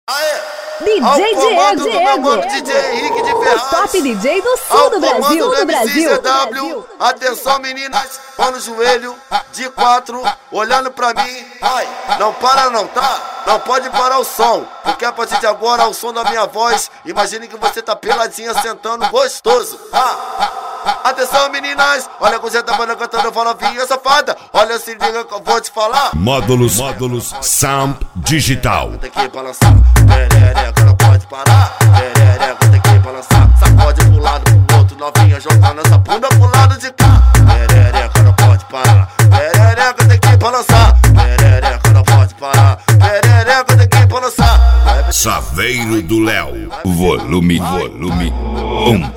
DJ Diego, DJ Henrique de Ferraz, o top DJ do sul do Brasil, CW. Atenção meninas, pão no joelho, de 4, olhando pra mim. Vai, não para não, tá? Não pode parar o som, porque a partir de agora o som da minha voz. Imagine que você tá peladinha sentando gostoso, tá? Atenção meninas, olha com você tá cantando, fala vinha safada. Olha, se liga que eu vou te falar. Módulos Sound Digital. Tem que balançar, perereca, não pode parar. Perereca, tem que balançar. Sacode pro lado, pro outro, novinha jogando essa bunda pro lado de cá. Perereca, não pode parar. Perereca, tem que balançar. Perereca, não pode parar. Perereca, tem que balançar. Saveiro do Léo, volume 1.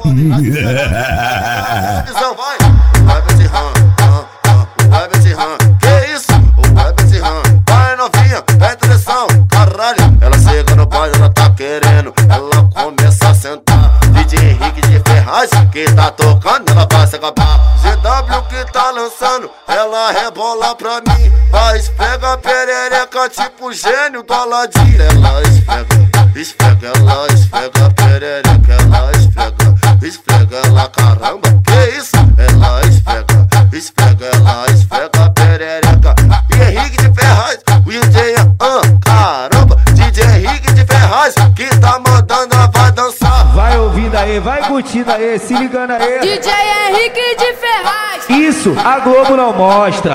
Visão, vai. Web Ram, que isso? Web Ram, vai novinha, presta atenção, caralho. Ela chega no baile, ela tá querendo, ela começa a sentar. DJ Henrique de Ferraz, que tá tocando, ela vai se acabar. GW que tá lançando, ela rebola pra mim. Vai, esfrega a perereca, tipo gênio do Aladim. Ela esfrega, ela esfrega a perereca, ela esfrega ela, caramba, que isso? Ela esfrega a perereca. E Henrique de Ferraz, o DJ, caramba, DJ Henrique de Ferraz, que tá mandando, ela vai dançar. Vai ouvindo aí, vai curtindo aí, se ligando aí. DJ Henrique de Ferraz. Isso, a Globo não mostra.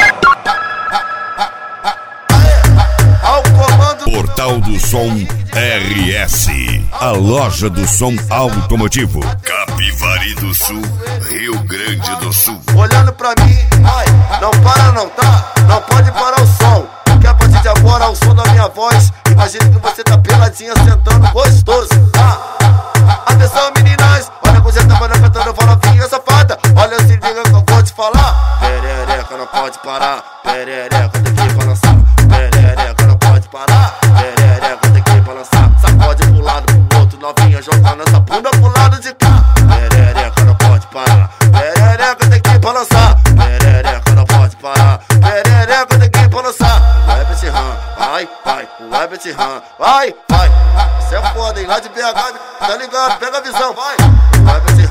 Ao comando Portal do Som RS, a loja do som automotivo, Capivari do Sul, Rio Grande do Sul. olhando pra mim, vai, não para não, tá? Não pode parar o som, porque a partir de agora o som da minha voz. Imagine que você tá peladinha sentando gostoso, tá? Atenção meninas, olha com você tá cantando, fala vinha safada. Olha, se liga que eu vou te falar. Perereca não pode parar, perereca tem que balançar. Perereca não pode parar, perereca tem que balançar. Sacode pro lado, pro outro, novinha jogando essa bunda pro lado de cá. Perereca não pode parar, perereca tem que balançar. Perereca não pode parar, perereca tem que balançar. Web Ram, vai, Web Ram, vai. Cê é foda, hein? Lá de BH, tá ligado? Pega a visão, vai. Web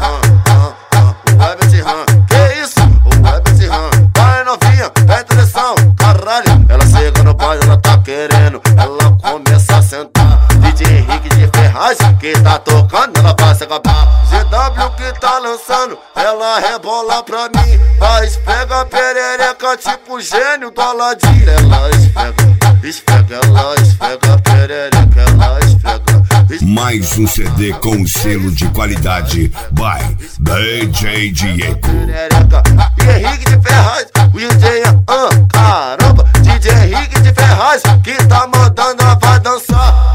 Ram, que isso? Web Ram, vai novinha, presta atenção, caralho. Ela chega no baile, ela tá querendo, ela começa a sentar. DJ Henrique de Ferraz, que tá tocando, ela vai se acabar. GW que tá lançando, ela rebola pra mim. Vai, esfrega a perereca, tipo gênio do Aladim. Ela esfrega a perereca, ela esfrega. Mais um CD com selo de qualidade by DJ Diego. E Henrique de Ferraz, o DJ, caramba, DJ Henrique de Ferraz, que tá mandando, ela vai dançar.